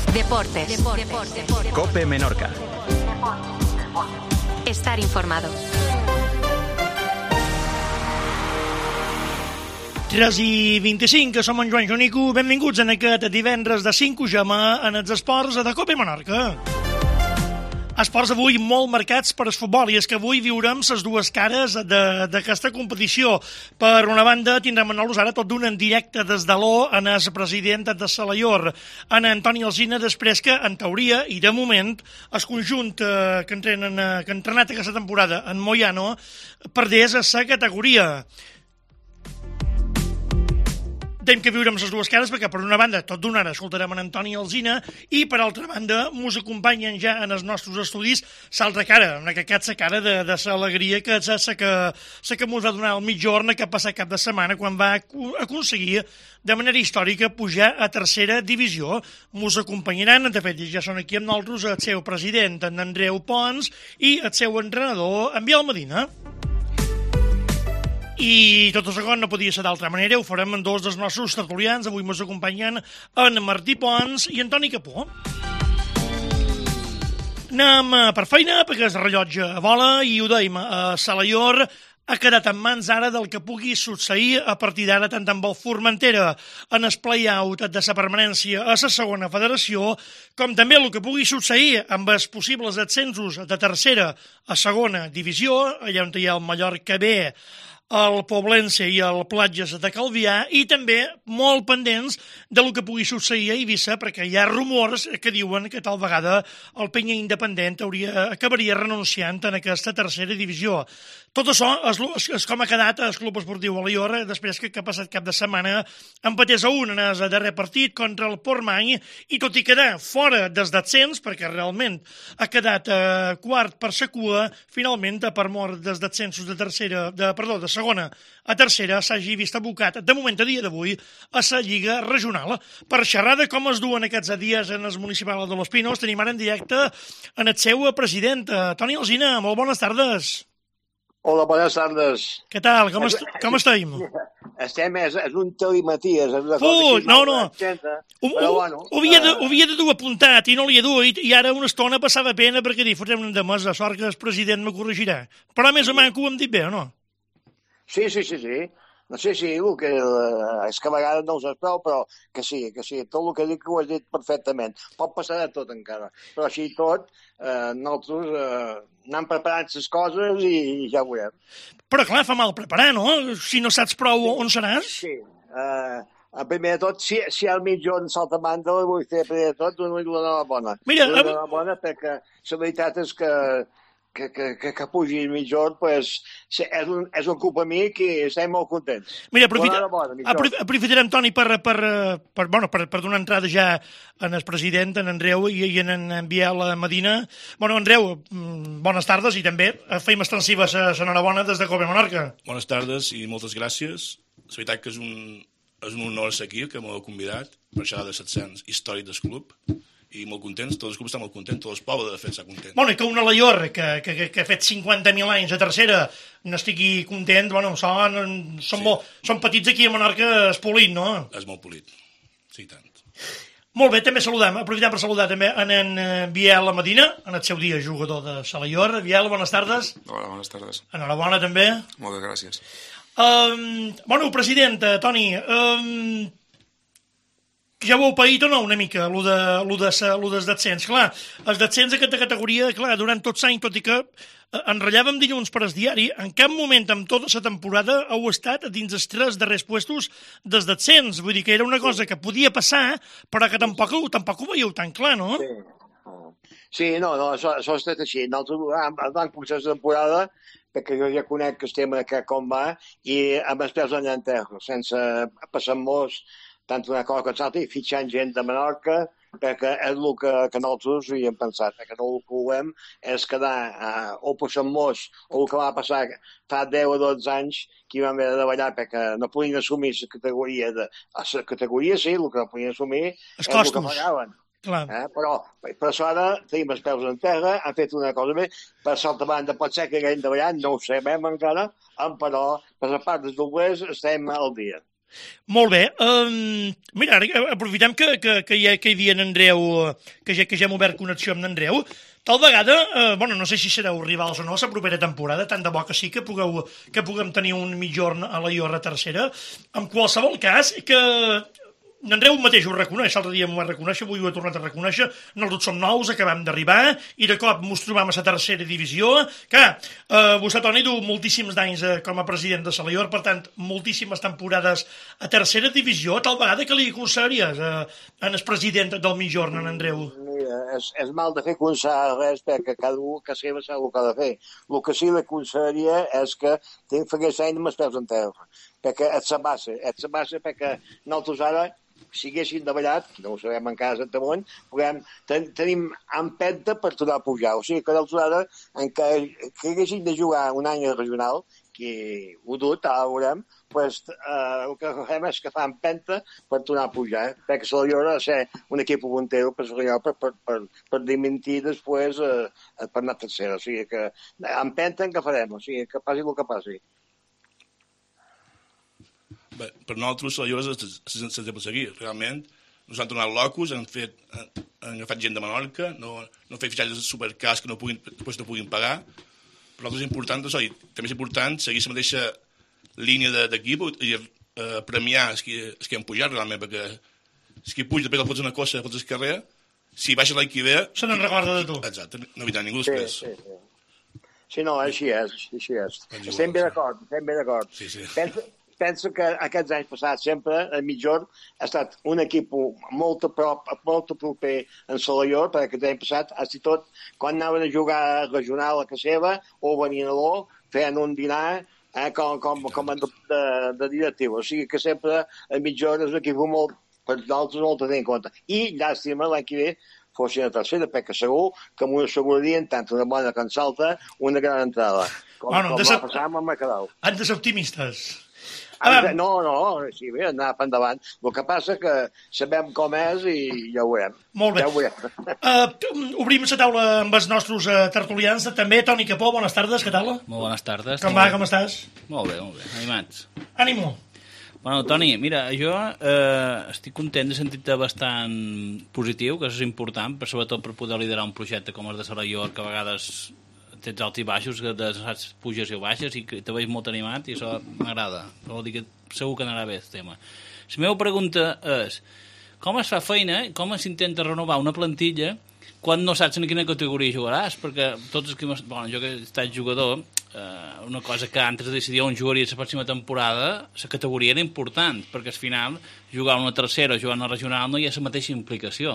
Deportes. COPE Menorca. Estar informado. 3:25, que som en Joan Jonico. Benvinguts en aquest divendres de 5 Gemma en els esports de COPE Menorca. Esports avui molt marcats per el futbol, i és que avui viurem les dues cares d'aquesta competició. Per una banda, tindrem a nosaltres ara tot d'un en directe des de l'O en el president de Salaior, en Antoni Alsina, després que, en teoria, i de moment, el conjunt que ha entrenat aquesta temporada en Moiano perdés a sa categoria. Tenim que viure amb les dues cares perquè, per una banda, tot d'una hora escoltarem en Antoni Alsina i, per altra banda, mos acompanyen ja en els nostres estudis l'altra cara, en aquesta cara de l'alegria que mos va donar el mitjorn que ha passat cap de setmana quan va aconseguir de manera històrica pujar a tercera divisió. Mos acompanyaran, de fet, ja són aquí amb nosaltres, el seu president, en Andreu Pons, i el seu entrenador, en Biel Medina. I tot el segon no podia ser d'altra manera, ho farem amb dos dels nostres tertulians. Avui ens acompanyen en Martí Pons i Antoni Capó. Anem per feina, perquè el rellotge vola, i ho dèiem, a Salaior ha quedat en mans ara del que pugui succeir a partir d'ara tant amb el Formentera en el play-out de la permanència a la segona federació, com també el que pugui succeir amb els possibles ascensos de tercera a segona divisió, allà on hi ha el Mallorca B, el Poblense i el Platges de Calvià, i també molt pendents del que pugui succeir a Eivissa, perquè hi ha rumors que diuen que tal vegada el Penya Independent acabaria renunciant en aquesta tercera divisió. Tot això és com ha quedat el Club Esportiu Alaior després que ha passat cap de setmana empatés a 1 en el darrer partit contra el Portmany, i tot i quedar fora des d'ascens, perquè realment ha quedat quart per sa cua, finalment, per mort des d'ascensos de segona a tercera, s'hagi vist abocat, de moment a dia d'avui, a la Lliga Regional. Per xerrar de com es duen aquests dies en el municipal de Los Pinos, tenim ara en directe en el seu president, Toni Alsina. Molt bones tardes. Hola, bones tardes. Què tal? Com estem? Estem, és un telimaties. No. Però bueno. Ho havia de dur apuntat i no l'hi he dut, i ara una estona passava pena perquè fotem de mesa, sort que el president me corregirà. Però més o menys ho hem dit bé, o no? Sí. No sé si és que a vegades no ho saps prou, però que sí. Tot el que dic ho has dit perfectament. Pot passar de tot encara. Però així tot, nosaltres anem preparant les coses i ja ho veurem. Però clar, fa mal preparar, no? Si no saps prou on seràs. Sí. Primer de tot, si hi ha el mitjón salta banda, vull fer primer de tot una bona. Mira, una bona perquè la veritat és que pugi el mitjón, pues, és un club amic i estem molt contents. Mira, aprofitarem, Toni, per donar entrada ja en el president, en Andreu i en Biel Medina. Bueno, Andreu, bones tardes, i també feim extensiva l'enhorabona des de COPE Menorca. Bones tardes i moltes gràcies. La veritat que és un honor ser aquí, que m'heu convidat per xerrar de 700 històric del club. I molt contents, tot el club està molt content, tot el poble de fet està content. Bueno, i que un Alaior que ha fet 50.000 anys a tercera n'estigui content, bueno, són petits aquí a Menorca, és polit, no? És molt polit, sí, tant. Molt bé, també aprofitem per saludar també en Biel Medina, en el seu dia jugador de Salaior. Biel, bones tardes. Hola, bones tardes. Enhorabona també. Moltes gràcies. Bueno, president, Toni, ja ho heu paït o no, una mica, lo dels descens? Clar, els descens d'aquesta categoria, clar, durant tot l'any, tot i que enrotllàvem dilluns per el diari, en cap moment en tota la temporada heu estat dins els 3 darrers puestos dels descens. Vull dir que era una cosa que podia passar, però que tampoc ho veieu tan clar, no? Sí, no, això ha estat així. Nosaltres vam començar la temporada perquè jo ja conec que estem com va, i amb els peus en terra, sense passar-nos tant una cosa que l'altra, i fitxant gent de Menorca, perquè és el que nosaltres havíem pensat, perquè no el que volem és quedar o passant-nos, o el que va passar fa 10 o 12 anys, que hi vam haver de treballar perquè no podien assumir la categoria. La categoria sí, el que no podien assumir és el que pagaven. Però per això ara tenim els peus en terra, han fet una cosa bé. Per l'altra banda, pot ser que haguem treballat, no ho sabem encara, però per la part dels doblers estem al dia. Molt bé. Mira, ara aprofitem que hi havia en Andreu, que ja hem obert connexió amb l'Andreu. Tal vegada, no sé si sereu rivals o no la propera temporada, tant de bo que sí que puguem tenir un mitjorn a la IOR tercera. En qualsevol cas, que l'Andreu mateix ho reconeix, l'altre dia m'ho va reconèixer, avui ho he tornat a reconèixer, nosaltres som nous, acabem d'arribar, i de cop ens trobam a la tercera divisió, que vostè, Toni, du moltíssims d'anys com a president de Salaior, per tant, moltíssimes temporades a tercera divisió, tal vegada que li aconsellaries en el president del mitjorn, en Andreu? Mira, és mal de fer aconsellar res, perquè cada un que seva sap el que ha de fer. El que sí li aconsellaria és que fagués feina amb els peus en terra, perquè és la base, perquè nosaltres ara, si haguéssim davallat, no ho sabem encara exactament, tenim empenta per tornar a pujar. O sigui que nosaltres ara, que haguéssim de jugar un any regional, que ho dut, ara ho veurem, el que fem és que fa empenta per tornar a pujar, perquè Salaior ha de ser un equip puntero per dimitir després per anar a tercera. O sigui que empenta en què farem, o sigui que passi el que passi. Bé, per nosaltres, Salaior és sense seguir. Realment, ens han tornat locos, han agafat gent de Menorca, no fer fitxatges supercars que no puguin pagar. Per nosaltres és important, també és important seguir la mateixa línia d'equip i premiar els que han pujat realment, perquè els que puja després el fots una cosa, fots el carrer, si baixa l'any que ve... Se n'en recorda de tu. Exacte, no evitarà ningú després. Sí, no, així és. Estem ben d'acord. Sí. Penso que aquests anys passats sempre el mitjorn ha estat un equip molt proper en Salaior, perquè l'any passat ha estat tot, quan anaven a jugar regional a casa seva o venien a l'O, feien un dinar com de directiu. O sigui que sempre el mitjorn és un equip per nosaltres molt a tenir en compte. I llàstima l'any que ve fossin a tercera, perquè segur que m'ho assegurarien tant una bona com salta, una gran entrada. Com va passar amb el Macadau. Han de ser optimistes. No, sí, bé, anar per endavant. El que passa que sabem com és i ja ho veurem. Molt bé. Obrim la taula amb els nostres tertulians. També, Toni Capó, bones tardes, què tal? Molt bones tardes. Com va, com estàs? Molt bé, animats. Ànimo. Bueno, Toni, mira, jo estic content de sentir-te bastant positiu, que això és important, sobretot per poder liderar un projecte com el de Salaior, que a vegades tens alts i baixos, que saps puges i baixes, i que te veig molt animat, i això m'agrada. Vol dir que segur que anarà bé el tema. La meva pregunta és, com es fa feina, com s'intenta renovar una plantilla quan no saps en quina categoria jugaràs? Perquè tots els que... jo que he estat jugador, una cosa que antes de decidir on jugaria la pròxima temporada, la categoria era important, perquè al final jugar una tercera o jugar una regional no hi ha la mateixa implicació.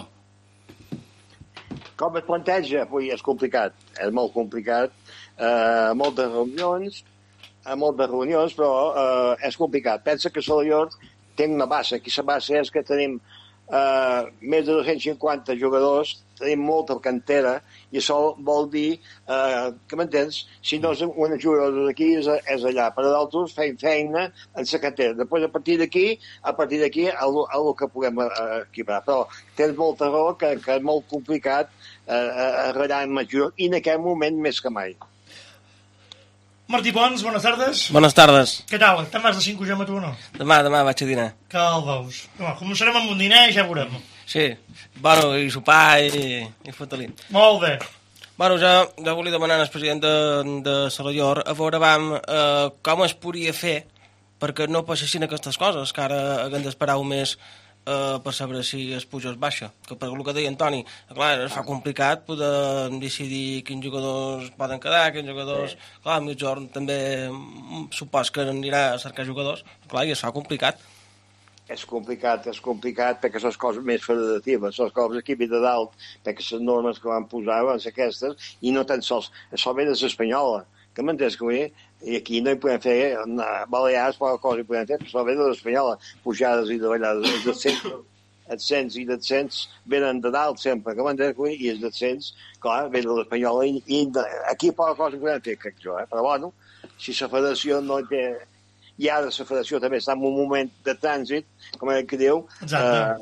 Com es planteja? És complicat, és molt complicat, moltes reunions, però és complicat. Pensa que Salaior té una base, aquí la base és que tenim més de 250 jugadors, tenim molta cantera, i això vol dir que m'entens? Si no és un jugador d'aquí, és allà. Per d'altres, fem feina en la cantera. Després, a partir d'aquí, el que puguem equipar. Però tens molta raó que és molt complicat arreglar en major, i en aquest moment més que mai. Martí Pons, bones tardes. Bones tardes. Què tal? Te'n vas de 5 amb tu o no? Demà vaig a dinar. Que el veus? Començarem amb un dinar i ja veurem. Sí, bueno, i sopar i fotre-li. Molt bé. Bueno, jo volia demanar al president de Salaior a veure com es podria fer perquè no passessin aquestes coses, que ara haguem d'esperar un mes per saber si es puja o es baixa. Que per el que deia Antoni, clar, es fa complicat poder decidir quins jugadors poden quedar, quins jugadors... Sí. Clar, el mitjorn també supos que anirà a cercar jugadors, clar, i es fa complicat. És complicat perquè són coses més federatives, són coses aquí de dalt, perquè les normes que van posar van ser aquestes, i no tan sols, això ve de l'espanyola, que m'entens que vull dir? I aquí no hi podem fer, a Balears poca cosa hi podem fer, però això ve de l'espanyola, pujades i davallades, ascens i descens venen de dalt sempre, que m'entens que vull dir? I els descens, clar, ve de l'espanyola, i aquí poca cosa hi podem fer, crec jo, però bueno, si la federació no té... I ara la federació també està en un moment de trànsit, com que diu,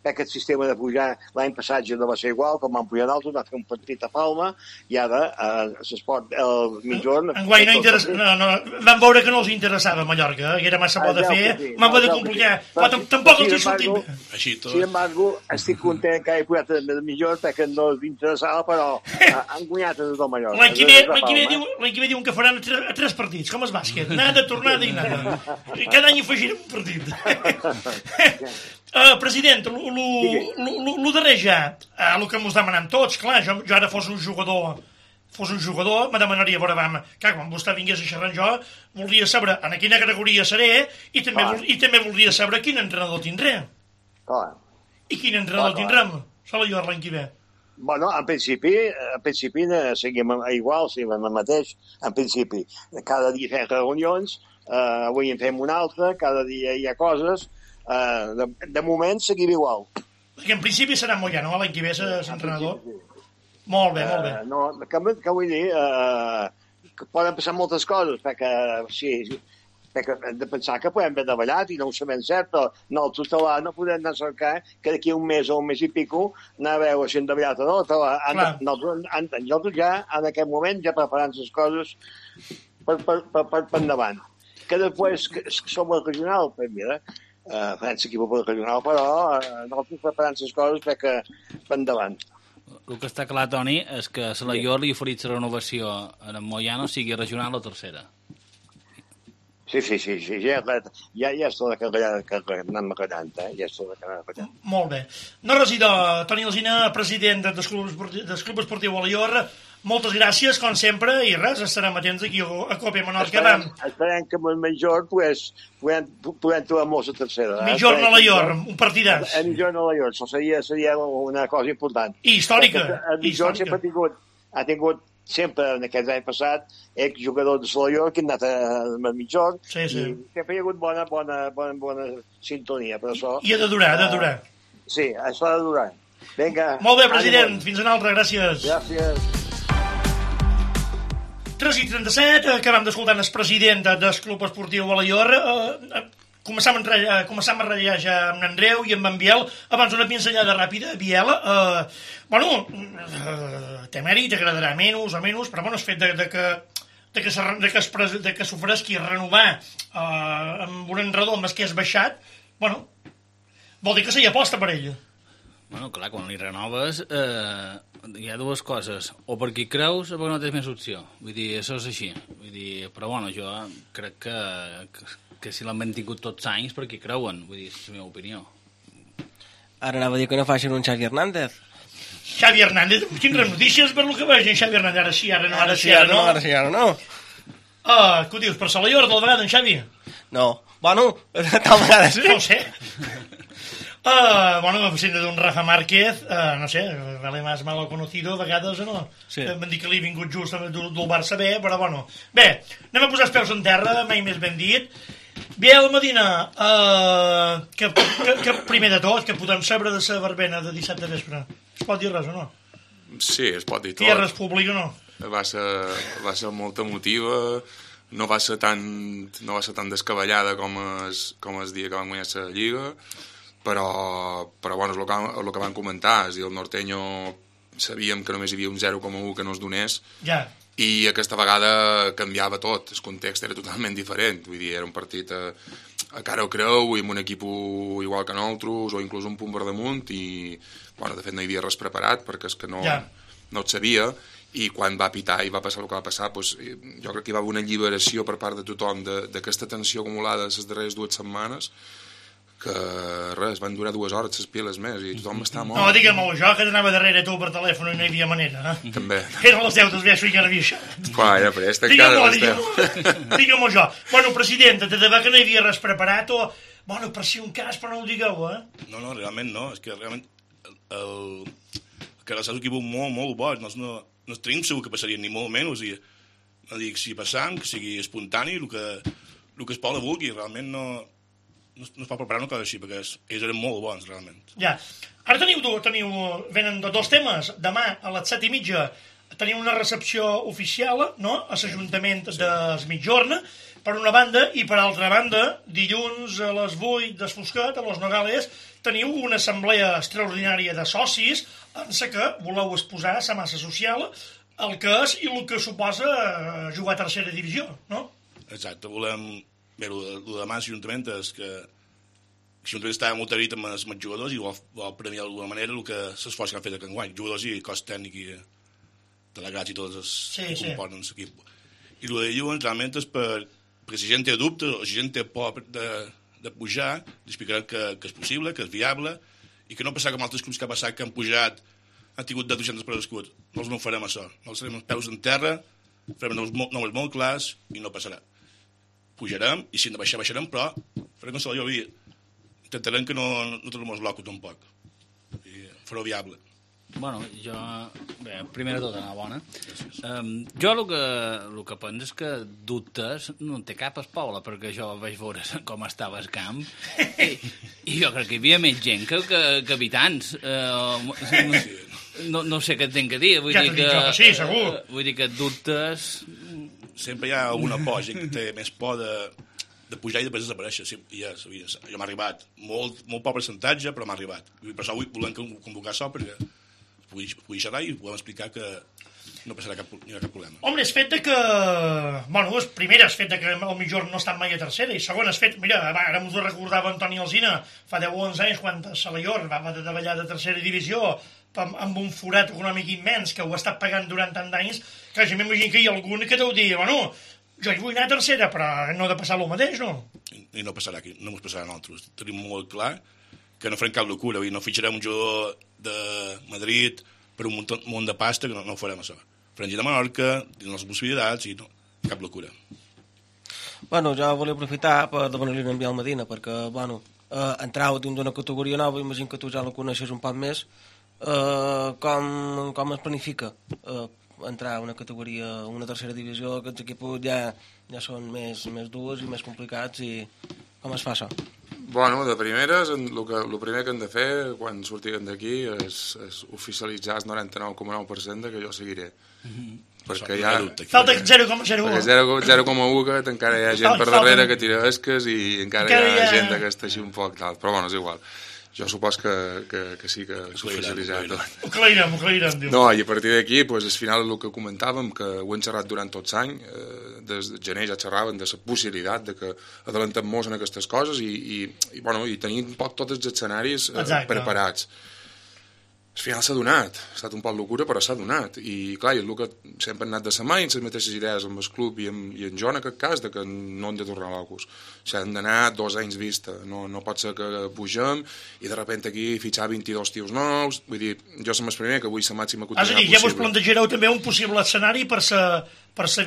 perquè el sistema de pujar l'any passat ja no va ser igual, com van pujar d'altres, va fer un partit a Palma, i ara s'esport el mitjorn... Enguany van veure que no els interessava Mallorca, que era massa bo de fer, m'han de complicar, però tampoc els hi sortit bé. Sin embargo, estic content que hagi pujat el millor, perquè no els interessava, però han guanyat a tot el Mallorca. L'any que ve diuen que faran a 3 partits, com el bàsquet, nada, tornada i nada. Cada any afegirem un partit. President, el darrer ja, el que ens demanem tots, clar, jo ara fos un jugador, me demanaria, clar, quan vostè vingués a xerrar amb jo, voldria saber en quina categoria seré i també voldria saber quin entrenador tindré. Clar. I quin entrenador tindrem, Salaior, l'any que ve? Bueno, en principi seguim igual, sí, el mateix, en principi. Cada dia fem reunions, avui en fem una altra, cada dia hi ha coses. De moment seguim igual. Perquè en principi serà molt ja, no? L'any que ve és entrenador. Molt bé, molt bé. No, que vull dir, que poden passar moltes coses, perquè hem de pensar que podem haver davallat i no ho sabem cert, però no, el tutelar no podem anar a cercar que d'aquí un mes o un mes i pico anar a veure si hem davallat o no. Nosaltres ja, en aquest moment, ja preparant les coses per endavant. Que després som el regional, pues mira, França equip per regional, però nosaltres preparant les coses perquè per endavant. El que està clar, Toni, és que a Salaior li ha oferit la renovació en el Moiano, sigui regional o tercera. Sí, ja és tot que anem regallant, ja és tot que anem regallant. Molt bé. No residor, Toni Alsina, president del Club Esportiu Alaior, moltes gràcies, com sempre, i res, estarem atents aquí a Cope Menorca. Esperem que amb el Mitjorn podem trobar molts a tercera. Mitjorn Alaior, un partidàs. El Mitjorn Alaior, això seria una cosa important. I històrica. El Mitjorn sempre ha tingut sempre, en aquest any passat, exjugador de Salaior que ha anat al Mitjorn, i sempre hi ha hagut bona sintonia, per això... I ha de durar, Sí, això ha de durar. Vinga. Molt bé, president, fins una altra, gràcies. Gràcies. 3:37, acabem d'escoltar el president del Club Esportiu Alaior. Començam a ratllar ja amb Andreu i amb en Biel. Abans una pinzellada ràpida, Biel. Té mèrit, agradarà menys o menys, però el fet que s'oferesqui renovar amb un enredó amb el que és baixat, vol dir que s'hi aposta per ell. Bueno, clar, quan li renoves hi ha dues coses, o perquè hi creus o perquè no tens més opció. Vull dir, això és així. Vull dir, però bueno, jo crec que si l'han mantingut tots anys perquè hi creuen. Vull dir, és la meva opinió. Ara anava a dir que no facin un Xavi Hernández. Xavi Hernández? Quines notícies per lo que veig en Xavi Hernández? Ara sí, ara no. Què ho dius, per Salaior tal vegada, en Xavi? No, bueno, tal vegada sí. No ho sé. Siendo d'un Rafa Márquez, no sé, vale más malo conocido, a vegades, no? Sí. Vam dir que li he vingut just del Barça B, però bueno. Bé, anem a posar els peus en terra, mai més ben dit. Biel Medina, que primer de tot, que podem saber de la verbena de dissabte vespre. Es pot dir res o no? Sí, es pot dir tot. Tierres públic o no? Va ser molt emotiva, no va ser tan descabellada com el dia que van guanyar la Lliga, però bueno, és el que van comentar, és a dir, el Norteño sabíem que només hi havia un 0,1 que no es donés, i aquesta vegada canviava tot, el context era totalment diferent, vull dir, era un partit a cara o creu i amb un equip igual que nosaltres, o inclús un punt per damunt, i bueno, de fet no hi havia res preparat perquè és que no et sabia, i quan va pitar i va passar el que va passar, doncs, jo crec que hi va haver una alliberació per part de tothom d'aquesta tensió acumulada les darreres 2 setmanes, que res, van durar 2 hores les piles més i tothom està molt... No, digue'm-ho jo, que anava darrere tu per telèfon i no hi havia manera, També. Eren les 10 del vespre i encara havia això. Clar, ja presta encara les 10. Digue'm-ho jo. Bueno, president, de debò que no hi havia res preparat o... Bueno, per si un cas, però no ho digueu, No, realment no. És que realment que els seus equips molt, molt bons. No tenim segur que passarien ni molt menys. No dic si passam, que sigui espontani, el que es pot vulgui. Realment no es pot preparar una cosa així, perquè ells eren molt bons, realment. Ja. Ara venen 2 temes. Demà, a les 7:30, teniu una recepció oficial, no?, a l'Ajuntament de Migjorn, per una banda, i per altra banda, dilluns a les 8 d'Esfoscat, a Los Nogales, teniu una assemblea extraordinària de socis en la que voleu exposar la massa social, el que és i el que suposa jugar a tercera divisió, no? Exacte, volem... Bé, el de demà l'Ajuntament és que l'Ajuntament estava molt agraït amb els jugadors i vol premiar d'alguna manera el que s'esforç que han fet aquest enguany, jugadors i cos tècnic i delegats i tots els que componen l'equip. I el de dilluns realment és perquè si gent té dubtes o si gent té por de pujar, li explicarem que és possible, que és viable i que no passarà com altres clubs que ha passat que han pujat, han tingut de 200 per escut. Nosaltres no ho farem això. Nosaltres farem els peus en terra, farem noms molt clars i no passarà. Pujarem, i si hem de baixar, baixarem, però farem com se la havia. Intentarem que no tornem els locos tampoc. I farà viable. Bueno, jo... Bé, primer de tot, enhorabona. Jo el que penso és que dubtes no en té cap a Paula, perquè jo vaig veure com estava el camp i jo crec que hi havia més gent que habitants. No sé què et tinc que dir. Vull dir que sí, segur. Vull dir que dubtes... Sempre hi ha alguna por, gent que té més por de pujar i després desaparèixer. Sí, jo m'ha arribat molt poc percentatge, però m'ha arribat. I per això avui volem convocar això perquè pugui xerrar i podem explicar que no passarà cap problema. Home, és fet de que... Bueno, primer és fet de que el millor no ha estat mai a tercera, i segon és fet... Mira, ara m'ho recordava Antoni Alsina, fa 10 o 11 anys, quan Salaior va treballar de tercera divisió amb un forat econòmic immens que ho ha estat pagant durant tant d'anys, que jo m'imagino que hi ha algun que deu dir, bueno, jo hi vull anar a tercera, però no ha de passar el mateix, no? I no passarà aquí, no ens passarà a nosaltres. Tenim molt clar que no farem cap locura, no fitxarem un jugador de Madrid per un munt de pasta, que no ho farem això. Farem gent de Menorca, tenen les possibilitats i no, cap locura. Bueno, jo volia aprofitar per demanar-li un enviar al Medina, perquè, bueno, entrau dins d'una categoria nova, imagino que tu ja la coneixes un poc més, com es planifica entrar a una categoria, una tercera divisió, aquests equips ja són més durs i més complicats, i com es fa això? Bueno, de primeres, el primer que hem de fer quan sortirem d'aquí és oficialitzar el 99,9% que jo seguiré. Perquè ja... Falta 0,01. Perquè 0,1 que encara hi ha gent per darrere que tira esques i encara hi ha gent d'aquesta així un poc tal. Però bueno, és igual. Jo supos que sí que s'ho oficialitzarà tot. Ho aclarirem, diu. No, i a partir d'aquí, pues, al final, el que comentàvem, que ho hem xerrat durant tots l'any, des de gener ja xerraven de la possibilitat de que adelantem molt en aquestes coses i tenir un poc tots els escenaris preparats. Al final s'ha donat, ha estat un poc locura, però s'ha donat. I clar, el que sempre han anat de la mà i les mateixes idees amb el club i en jo en aquest cas, de que no hem de tornar locos. O sigui, hem d'anar 2 anys vista. No pot ser que pugem i de sobte aquí fitxar 22 tios nous. Vull dir, jo som el primer que vull la màxima quantitat possible. És a dir, ja vos plantejareu també un possible escenari per ser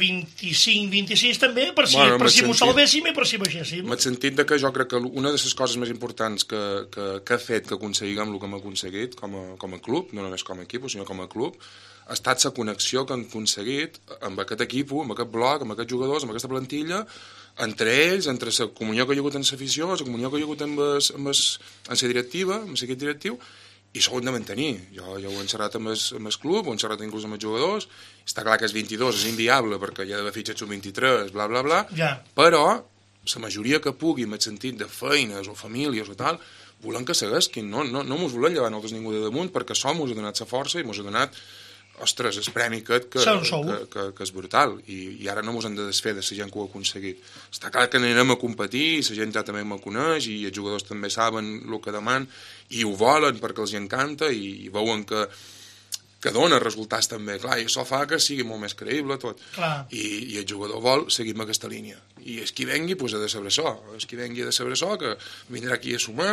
25-26 també, per si m'ho salvéssim i per si baixéssim. En el sentit que jo crec que una de les coses més importants que ha fet que aconseguim el que hem aconseguit com a club, no només com a equip, sinó com a club, ha estat la connexió que han aconseguit amb aquest equip, amb aquest bloc, amb aquests jugadors, amb aquesta plantilla, entre ells, entre la comunió que hi ha hagut en l'afició, la comunió que hi ha hagut amb la directiva, amb l'equip directiu, i això ho hem de mantenir. Jo ho he xerrat amb el club, ho he xerrat inclús amb els jugadors, està clar que el 22 és inviable perquè hi ha d'haver fitxat el 23, bla, bla, bla, però la majoria que pugui, en el sentit de feines o famílies o tal, volem que seguesquin, no mos volem llevar nosaltres ningú de damunt, perquè això mos ha donat la força i mos ha donat, ostres, el premi aquest que és brutal, i ara no mos hem de desfer de la gent que ho ha aconseguit. Està clar que anirem a competir, i la gent ja també me coneix, i els jugadors també saben el que demanen, i ho volen perquè els encanta, i veuen que dona resultats també, clar, i això fa que sigui molt més creïble tot, i el jugador vol seguir amb aquesta línia, i el qui vengui pues, ha de saber això, que vindrà aquí a sumar,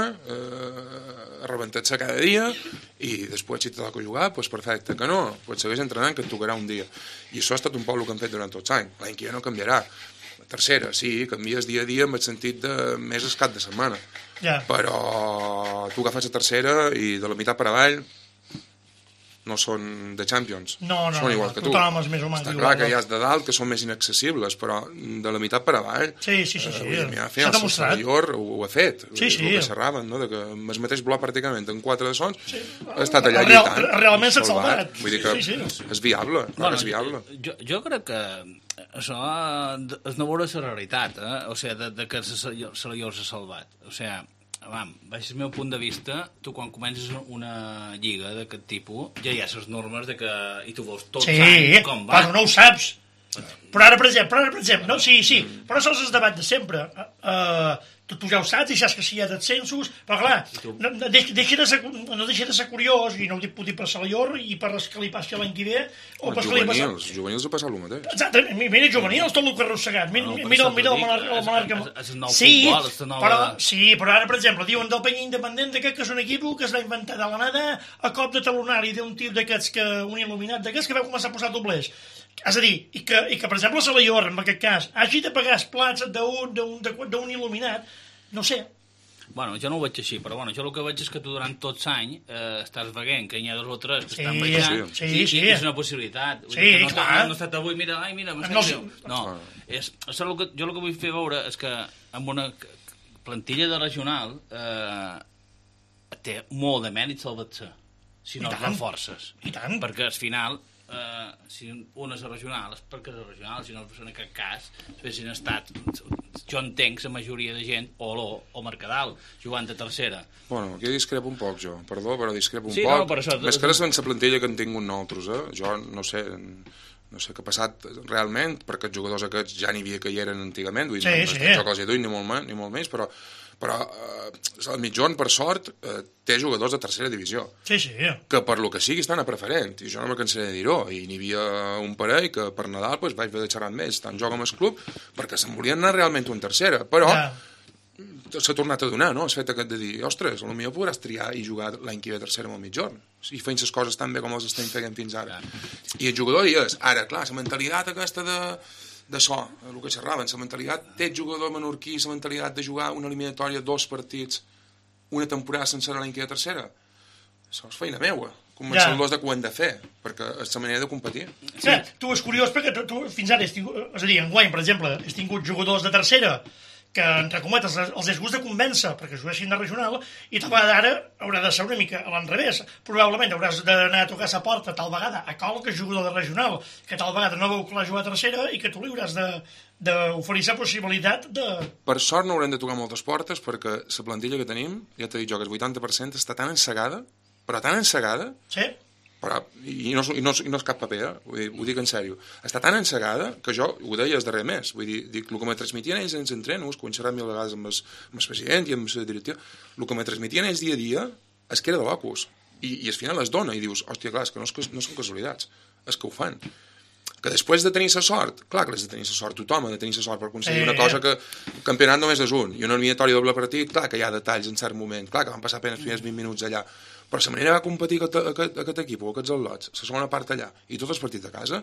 a rebentar-se cada dia, i després si te toca jugar, pues perfecte, que no, pues segueix entrenant que et tocarà un dia, i això ha estat un poc el que hem fet durant tots anys, l'any que ja no canviarà. La tercera, sí, canvies dia a dia en el sentit de més el cap de setmana, però tu agafes la tercera i de la meitat per avall no són de Champions, són igual que tu. Està clar que hi ha de dalt que són més inaccessibles, però de la meitat per avall s'ha demostrat. Ho ha fet, el que xerraven, de que amb el mateix bloc pràcticament en 4 de sons ha estat allà lluitant. Realment s'ha salvat. Vull dir que és viable, és viable. Jo crec que això és no veure la realitat, o sigui, de que Salaior s'ha salvat. O sigui, baix el meu punt de vista, tu quan comences una lliga d'aquest tipus, ja hi ha les normes de que... I tu veus tots anys com va. Però no ho saps. Però ara, per exemple, no? Sí, però això és el debat de sempre. Tu ja ho saps i saps que si hi ha descensos, però clar, no deixa de ser curiós, i no ho puc dir per Salaior i per els que li passi l'any que ve, o per els que li passi... Juvenils ha passat el mateix. Exactament, mira juvenils, tot el que ha arrossegat, mira el Monarca... Sí, però ara, per exemple, diuen del Penya Independent que és un equip que es va inventar de la nada a cop de talonari d'un tio d'aquests, un il·luminat d'aquests que va començar a posar doblers. És a dir, i que per exemple, Salaior, en aquest cas, hagi de pagar els plats d'un il·luminat, no sé. Bueno, jo no ho veig així, però bueno, jo el que veig és que tu durant tots anys estàs veient que hi ha 2 o 3 que estan baixant, i és una possibilitat. Sí, clar. No ha estat avui, mira, no. Jo el que vull fer veure és que amb una plantilla de regional té molt de mèrit salvar-se, si no et reforces. I tant. Perquè al final... si un és regional és perquè és regional, si no en aquest cas si han estat, jo entenc la majoria de gent, o Mercadal jugant de tercera. Bueno, aquí discrepo un poc jo, perdó, però discrepo un poc. No, per això, més que ara sense plantilla que en tingut nosaltres, jo no sé què ha passat realment, perquè els jugadors aquests ja n'hi havia que hi eren antigament, vull dir, no és que jo que els he duit ni molt més, però el mitjorn, per sort, té jugadors de tercera divisió. Sí. Que per lo que sigui estan a preferent, i jo no me cansaré de dir-ho, i n'hi havia un parell que per Nadal vaig haver de xerrar amb ells, tant jo com el club, perquè se'n volien anar realment en tercera, però s'ha tornat a donar, no? El fet de dir, ostres, potser podràs triar i jugar l'any que ve a tercera amb el mitjorn, i fent les coses tan bé com els estem fent fins ara. I el jugador hi és. Ara, clar, la mentalitat aquesta d'això, el que xerraven, la mentalitat, té jugador menorquí, la mentalitat de jugar una eliminatòria, 2 partits, una temporada sencera l'any que ve a tercera. Això és feina meua, convencer-los de que ho hem de fer, perquè és la manera de competir. Sí. Tu és curiós perquè tu fins ara, és a dir, enguany, per exemple, has tingut jugadors de tercera que, entre cometes, els és gust de convèncer perquè juguessin de regional, i tal vegada ara haurà de ser una mica a l'enrevés. Probablement hauràs d'anar a tocar la porta tal vegada a qualque jugador de regional que tal vegada no veu clar jugar a tercera i que tu li hauràs d'oferir la possibilitat de... Per sort no haurem de tocar moltes portes perquè la plantilla que tenim, ja t'he dit jo que el 80% està tan ensegada, però tan ensegada... Sí. Però, i no és cap paper, ho dic en sèrio. Està tan ensegada que jo ho deia el darrer mes. Vull dir, el que me transmitien ells ens entrenos, que ho he xerrat 1000 vegades amb el president i amb la directiva, el que me transmitien ells dia a dia és que era de locus. I al final es dona i dius, hòstia, clar, és que no són casualitats, és que ho fan. Que després de tenir la sort, clar que l'has de tenir la sort, tothom ha de tenir la sort per aconseguir una cosa que el campionat només és un, i una eliminatòria doble partit, clar que hi ha detalls en cert moment, clar que van passar apenas els primers 20 minuts allà, però la manera va competir aquest equip o aquests al·lots, la segona part allà i tots els partits a casa,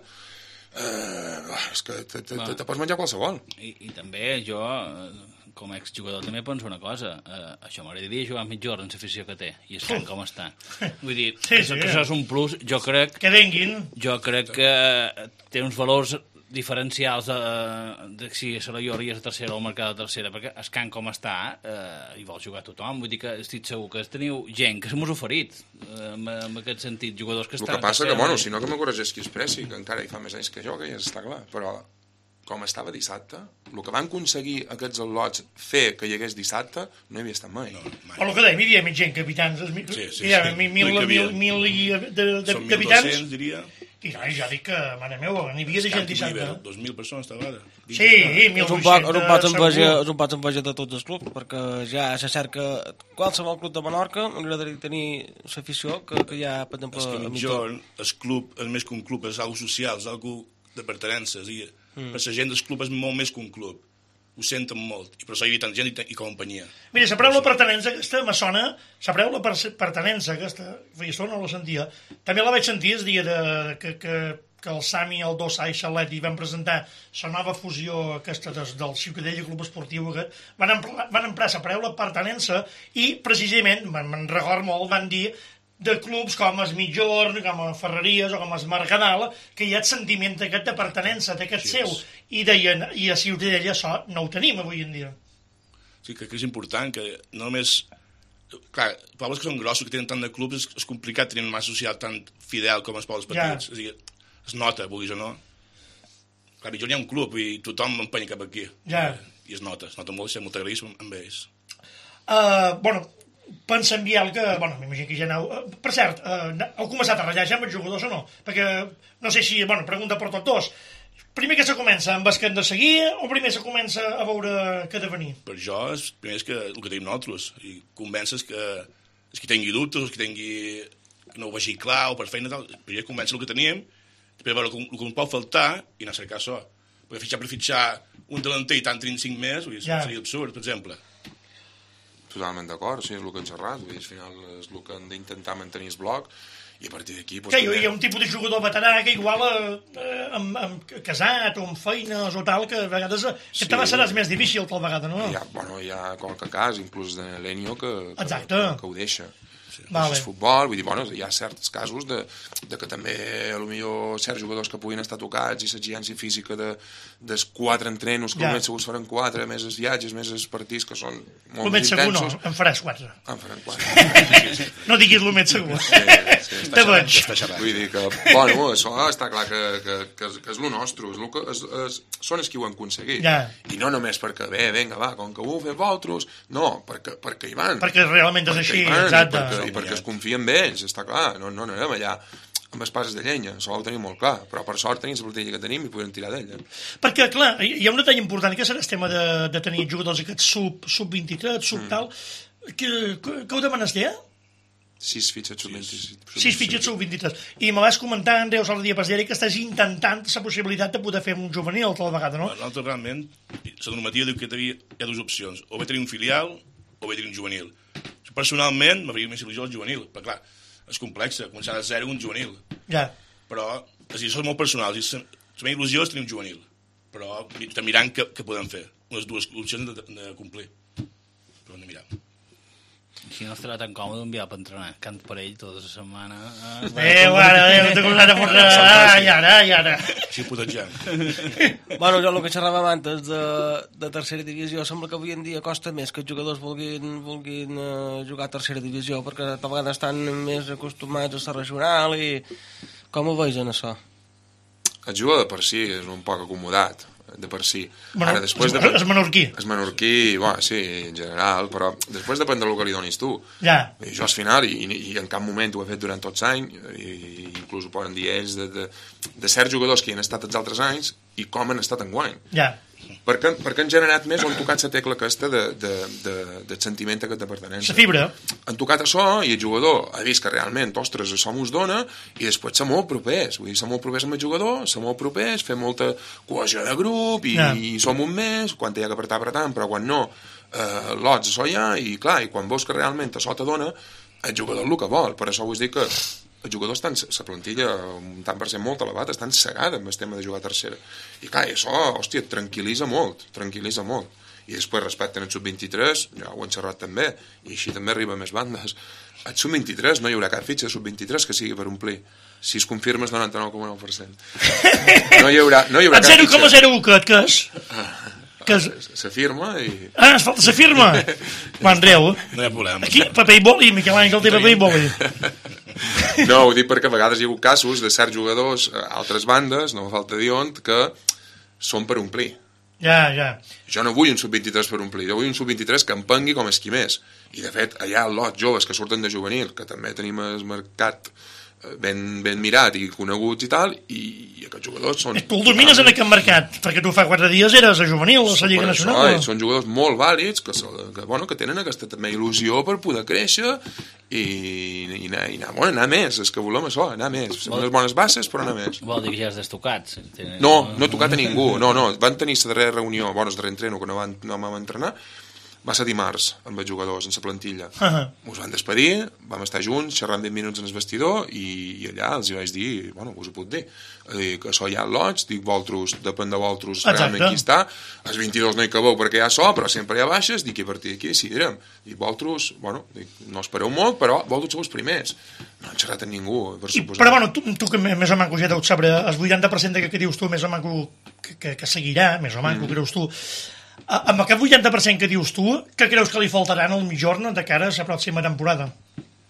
és que te pots menjar qualsevol. I també jo, com a exjugador, també penso una cosa, això m'agradaria jugar a mitjorn en l'afició que té i estan com estan. Vull dir, que això és un plus, jo crec que venguin. Jo crec que té uns valors diferencials de si a Salaior i a la tercera o al Mercat de tercera, perquè es can com està i vol jugar tothom, vull dir que estic segur que teniu gent que se m'ho oferit en aquest sentit, jugadors que estan... El que passa que, bueno, si no que me corregeix qui es pressi, que encara hi fa més anys que jo, que ja està clar, però com estava dissabte, el que van aconseguir aquests al·lots fer que hi hagués dissabte no hi havia estat mai. O el que dèiem, hi havia més gent capitans, hi havia 1.000 d'habitants, diria. I ja dic que, mare meva, n'hi havia de gent dissabte. 2.000 persones, tal vegada. Sí, 1.800. És un pot enveja de tots els clubs, perquè ja se cerca qualsevol club de Menorca, m'agradaria tenir l'afició que hi ha, per exemple, a mitjorn. El club és més que un club, és algo social, és algo de pertenença. Per la gent del club és molt més que un club. Ho senten molt, i per això hi havia tanta gent i companyia. Mira, la paraula pertenença aquesta me sona, la paraula pertenença aquesta, jo no la sentia, també la vaig sentir el dia que el Sami, el Dossà i l'Eti van presentar la nova fusió aquesta del Ciutadella Club Esportiu aquest, van emprar la paraula pertenença i precisament, me'n record molt, van dir de clubs com el Mitjorn, com el Ferreries o com el Mercadal, que hi ha el sentiment aquest de pertenença, d'aquest seu, i deien, i a Ciutadella això no ho tenim avui en dia. Sí, crec que és important que no només... Clar, pobles que són grossos, que tenen tant de clubs, és complicat tenir una massa social tan fidel com els pobles petits. És a dir, es nota, vulguis o no. Clar, jo n'hi ha un club i tothom m'empenya cap aquí. Ja. I es nota molt, molt agraïsme amb ells. Bueno, pensa en Biel que, bueno, m'imagino que ja aneu... Per cert, heu començat a ratllar ja amb els jugadors o no? Perquè, no sé si, bueno, pregunta per tots dos. Primer que se comença amb els que hem de seguir o primer se comença a veure què ha de venir? Per jo, primer és que el que tenim nosaltres, i convences que els que tingui dubtes, els que tingui... que no ho vegi clar o per feina tal, primer convèncer el que teníem, després veure el que ens pot faltar i anar a cercar això. Perquè fitxar per fitxar un delanter i tant tenim 5 més, seria absurd, per exemple. Totalment d'acord, sí, és el que hem xerrat, vull dir, al final és el que hem d'intentar mantenir el bloc, i a partir d'aquí... Que hi ha un tipus de jugador veterà que igual amb casat o amb feines o tal, que a vegades que te seràs més difícil tal vegada, no? Hi ha qualque cas, inclús de l'Enio, que ho deixa. Vale. És futbol, vull dir, bueno, hi ha certs casos de que també potser certs jugadors que puguin estar tocats i l'exigència física dels 4 entrenos que només segur faran 4, més els viatges, més els partits que són molt més intensos. No, en faràs 4. En faran 4. No diguis el més segur. Te veig. Vull dir que, bueno, això està clar que és el nostre, són els que ho han aconseguit. I no només perquè, vinga, va, com que ho fem vosaltres, no, perquè hi van. Perquè realment és així, exacte. I perquè es confia en ells, està clar, no anem allà amb espases de llenya, això ho tenim molt clar, però per sort tenim la plantilla que tenim i podem tirar d'ella. Perquè, clar, hi ha un detall important, que serà el tema de tenir jugadors aquests sub-23, sub-tal, que ho demanes ja? 6 fitxes sub-23. 6 fitxes sub-23. I me vas comentar, Andreus, l'altre dia per dir que estàs intentant la possibilitat de poder fer un juvenil tal vegada, no? Nosaltres realment, la normativa diu que hi ha dues opcions, o bé tenir un filial o bé tenir un juvenil. Personalment, m'hauria més il·lusió el juvenil, però clar, és complex, començar de zero un juvenil. Ja. Però, són molt personals, i la meva il·lusió és tenir un juvenil, però estem mirant què podem fer, unes dues opcions de complir. Però hem de mirar. Si no estarà tan còmode un viatge per entrenar, cant per ell tota la setmana. Ara, t'he començat a posar... Ara. Així putejant. Bueno, jo el que xerràvem antes de tercera divisió, sembla que avui en dia costa més que els jugadors vulguin jugar a tercera divisió, perquè tal vegada estan més acostumats a ser regional i... Com ho veus en això? El jugador de per si és un poc acomodat, de per si. Bueno, ara, després és menorquí. És menorquí, bueno, sí, en general, però després depèn del que li donis tu. Ja. Jo al final, i en cap moment ho he fet durant tots anys, i inclús ho poden dir ells, de certs jugadors que hi han estat els altres anys i com han estat enguany. Ja. Perquè han generat més o han tocat la tecla aquesta de sentiment que te pertenença. La fibra. Han tocat això i el jugador ha vist que realment, ostres, això m'ho dona i després ser molt propers. Vull dir, ser molt propers amb el jugador, ser molt propers, fer molta cohesió de grup i som un més, quan hi ha que apretar, però quan no, lots això ja, i clar, i quan veus que realment això te dona, el jugador el que vol. Per això vull dir que els jugadors estan, la plantilla, un tant per cent molt elevat, estan cegada amb el tema de jugar a tercera. I clar, això, hòstia, tranquil·litza molt. I després respecte al sub-23, ja ho hem xerrat també, i així també arriba a més bandes. Al sub-23 no hi haurà cap fitxa sub-23 que sigui per omplir. Si es confirma és 99,9%. No hi haurà cap fitxa. 0,01 que és? Se firma i... Es falta se firma? Andreu. No hi ha problema. Aquí, paper i boli, Miquel Àngel té paper i boli. No, ho dic perquè a vegades hi ha hagut casos de certs jugadors a altres bandes, no fa falta dir on, que són per omplir. Ja. Jo no vull un sub-23 per omplir, jo vull un sub-23 que empengui com esquimés. I de fet, hi ha lots joves que surten de juvenil, que també tenim el mercat ben mirat i coneguts i tal, i aquests jugadors són... Tu el domines en aquest mercat, perquè tu fa 4 dies eres a juvenil, a la Lliga Nacional. Són jugadors molt vàlids, que tenen aquesta també il·lusió per poder créixer i anar més, és que volem això, anar més. Són unes bones bases, però anar més. Vol dir que ja has destocat? No he tocat a ningú, no. Van tenir la darrera reunió, el darrer entreno, que no vam entrenar, va ser dimarts amb els jugadors, en la plantilla. Us van despedir, vam estar junts, xerrant 20 minuts en el vestidor i allà els hi vaig dir, us ho puc dir, que això hi ha lots, dic, vosaltres, depèn de vosaltres realment qui està, els 22 no hi cabeu perquè hi ha so, però sempre hi ha baixes, dic, i a partir d'aquí decidirem. Dic, vosaltres, no espereu molt, però vosaltres sou els primers. No han xerrat amb ningú, per suposar. Però tu que més o manco ja deus saber, el 80% que dius tu, més o manco que seguirà, més o manco creus tu, amb aquest 80% que dius tu, què creus que li faltaran al Mijorn de cara a la pròxima temporada?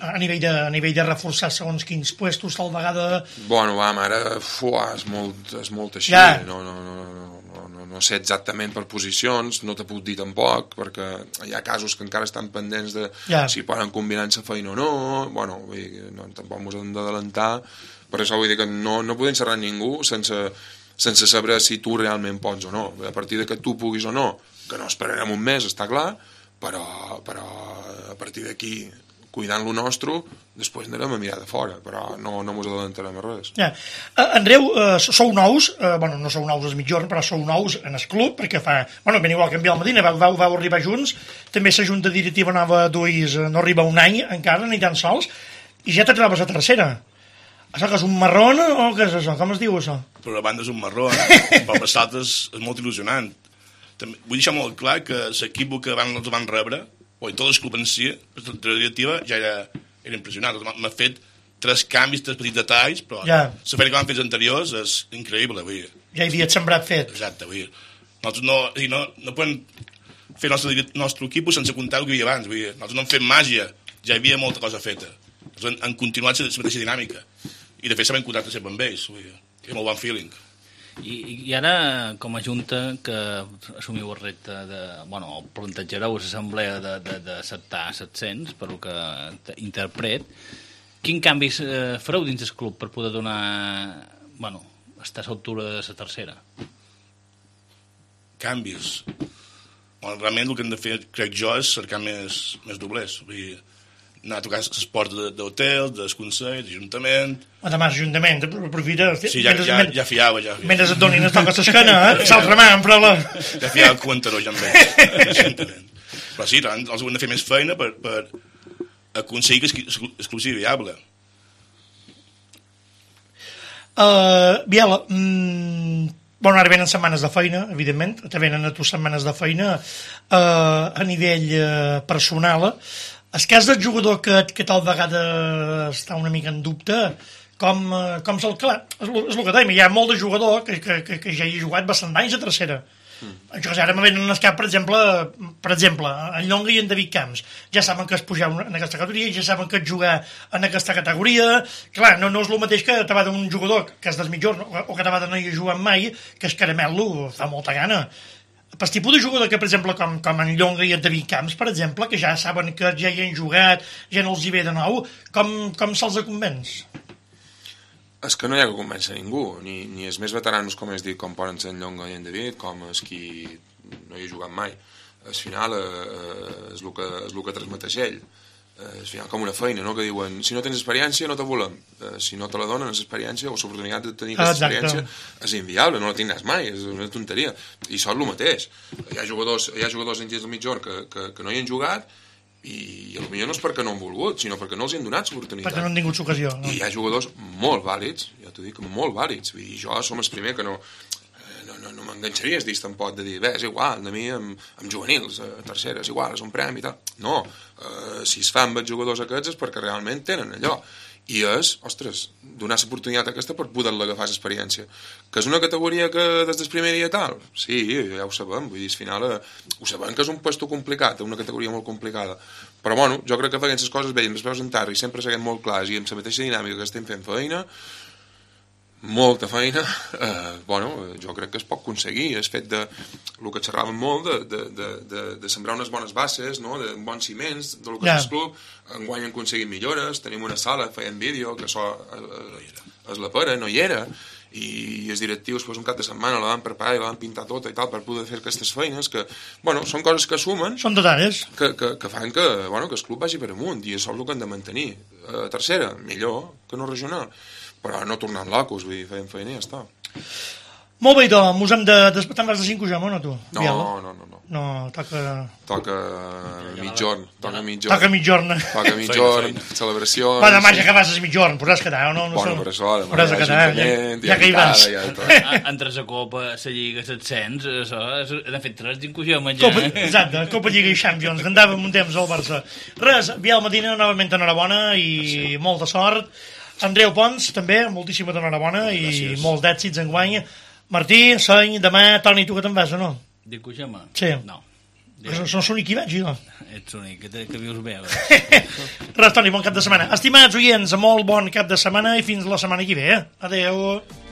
a nivell de reforçar segons quins puestos, tal vegada... Bueno, ara és molt així, ja. No sé exactament per posicions, no te puc dir tampoc, perquè hi ha casos que encara estan pendents de si poden combinar la feina o no, bueno, tampoc ens hem d'adelantar, per això vull dir que no podem xerrar amb ningú sense saber si tu realment pots o no. A partir de que tu puguis o no, que no esperarem un mes, està clar, però a partir d'aquí, cuidant lo nostre, després anirem a mirar de fora, però no ens adelantarem a res. Ja. Andreu, sou nous, no sou nous al mitjorn, però sou nous en el club, perquè veniu al canviar al Medina, vau arribar junts, també la Junta Directiva Nova d'Uís no arriba un any encara, ni tan sols, i ja te trobes a tercera. Això que és un marrón o què és això? Com es diu això? Per la banda és un marrón, però per nosaltres és molt il·lusionant. Vull deixar molt clar que l'equip que ens van rebre, o tot el club en si, la directiva, ja era impressionant. M'ha fet 3 canvis, 3 petits detalls, però la feina que van fer els anteriors és increïble. Ja hi havia sembrat fet. Exacte, nosaltres no podem fer el nostre equip sense comptar el que hi havia abans. Nosaltres no hem fet màgia, ja hi havia molta cosa feta. Nosaltres han continuat la mateixa dinàmica. I de fet sabem contacte sempre amb ells. És molt bon feeling. I ara, com a Junta, que assumiu el repte el plantejareu l'assemblea d'acceptar 700, per el que interpret, quin canvis fareu dins del club per poder donar, estar a l'altura de la tercera? Canvis? Realment el que hem de fer, crec jo, és cercar més doblers. Anar a tocar les portes d'hotels, del Consell, d'Ajuntament... Demà l'Ajuntament, aprofita... Sí, ja fiava. Mentre et donin el toc a l'esquena, s'altra mà, però la... Ja fiava el comptador, ja amb ells. Però sí, els hem de fer més feina per aconseguir que el club sigui viable. Biel, ara venen setmanes de feina, evidentment, te venen a tu setmanes de feina a nivell personal. El cas del jugador que tal vegada està una mica en dubte, com se'l clar? És el que dèiem, hi ha molt de jugador que ja hi ha jugat bastant anys a tercera. Això ara me venen al cap, per exemple, en Llonga i en David Camps. Ja saben que es pujar en aquesta categoria, ja saben que es jugar en aquesta categoria. Clar, no és el mateix que te va d'un jugador que és del mitjorn o que te va de no hi jugar mai, que es caramel-lo, fa molta gana. Per tipus de jugador que, per exemple, com en Llonga i en David Camps, per exemple, que ja saben que ja hi han jugat, ja no els hi ve de nou, com se'ls convenç? És que no hi ha que convèncer ningú, ni els més veteranos, com has dit, com poden ser en Llonga i en David, com els qui no hi ha jugat mai. Al final és el que transmeteix ell. Al final com una feina, no? Que diuen, si no tens experiència no te volem, si no te la donen l'experiència o l'oportunitat de tenir aquesta experiència és inviable, no la tindràs mai, és una tonteria, i això és el mateix. Hi ha jugadors en dins del mitjorn que no hi han jugat i potser no és perquè no han volgut, sinó perquè no els han donat l'oportunitat, perquè no han tingut l'ocasió, no? I hi ha jugadors molt vàlids, ja t'ho dic, molt vàlids, i jo som el primer que no m'enganxaria es dir tampoc de dir, és igual, de mi amb juvenils, a tercera, és igual, és un premi i tal. No, si es fan amb els jugadors aquests és perquè realment tenen allò. I és, donar l'oportunitat aquesta per poder-la agafar l'experiència. Que és una categoria que des del primer dia tal? Sí, ja ho sabem, vull dir, al final ho sabem que és un puesto complicat, una categoria molt complicada. Però jo crec que fent les coses bé, amb els peus en terra i sempre seguim molt clars i amb la mateixa dinàmica que estem fent feina, molta feina, jo crec que es pot aconseguir. És fet de el que xerràvem molt, de sembrar unes bones bases, no? De bons ciments, del que és el club. Enguany hem aconseguit millores, tenim una sala, feien vídeo, que això és la pera, no hi era, i els directius un cap de setmana la van preparar i la van pintar tota i tal per poder fer aquestes feines que, són coses que sumen, són detalls que fan que el club vagi per amunt, i això és el que hem de mantenir. Tercera, millor que no regional, però no tornant locos, vull dir, feien feina i ja està. Molt bé, doncs, mos hem de... Te'n vas de 5 ja, no, tu? No. No, toca mitjorn. Toca mitjorn. Toca mitjorn, celebracions... Va, demà ja que vas a mitjorn, podràs quedar, o no? Per això, demà ja que hi vas. Entre la Copa, la Lliga, l'ascens, això, han fet 3 d'inclusions ja. Exacte, Copa, Lliga i Champions, que andàvem un temps al Barça. Res, Biel Medina, novament enhorabona i molta sort. Andreu Pons, també, moltíssima enhorabona i molts d'èxits enguany. Martí, Seny, demà, Toni, tu que te'n vas o no? Dic Cujama? Sí. No. Som l'únic que hi vaig, jo. Ets únic, que vius bé. Res, Toni, bon cap de setmana. Estimats oients, molt bon cap de setmana i fins la setmana que ve. Adéu.